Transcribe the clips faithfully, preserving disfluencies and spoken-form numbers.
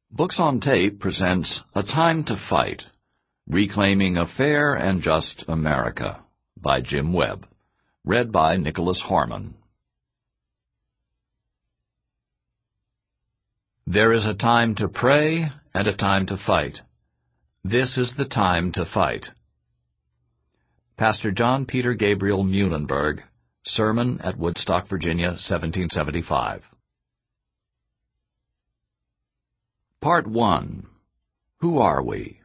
Books on Tape presents A Time to Fight, Reclaiming a Fair and Just America by Jim Webb, read by Nicholas Harmon. There is a time to pray and a time to fight. This is the time to fight. Pastor John Peter Gabriel Muhlenberg, Sermon at Woodstock, Virginia, seventeen seventy-five. Part one. Who Are We?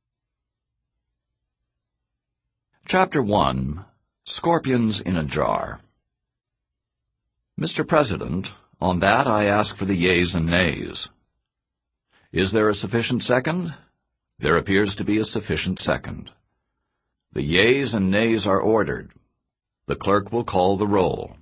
Chapter one. Scorpions in a Jar. Mister President, on that I ask for the yeas and nays. Is there a sufficient second? There appears to be a sufficient second. The yeas and nays are ordered. The clerk will call the roll.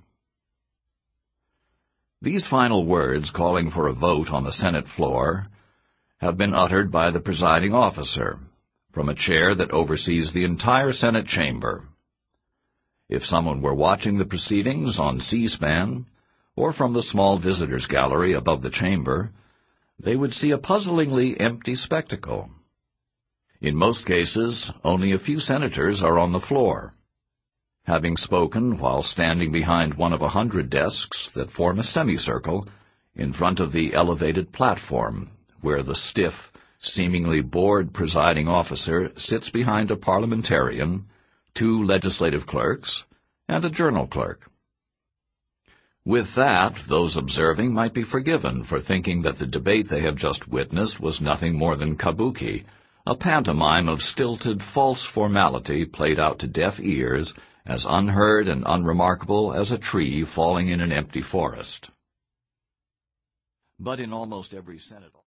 These final words calling for a vote on the Senate floor have been uttered by the presiding officer from a chair that oversees the entire Senate chamber. If someone were watching the proceedings on C-SPAN or from the small visitors' gallery above the chamber, they would see a puzzlingly empty spectacle. In most cases, only a few senators are on the floor, having spoken while standing behind one of a hundred desks that form a semicircle in front of the elevated platform, where the stiff, seemingly bored presiding officer sits behind a parliamentarian, two legislative clerks, and a journal clerk. With that, those observing might be forgiven for thinking that the debate they have just witnessed was nothing more than kabuki, a pantomime of stilted, false formality played out to deaf ears, as unheard and unremarkable as a tree falling in an empty forest. But in almost every Senate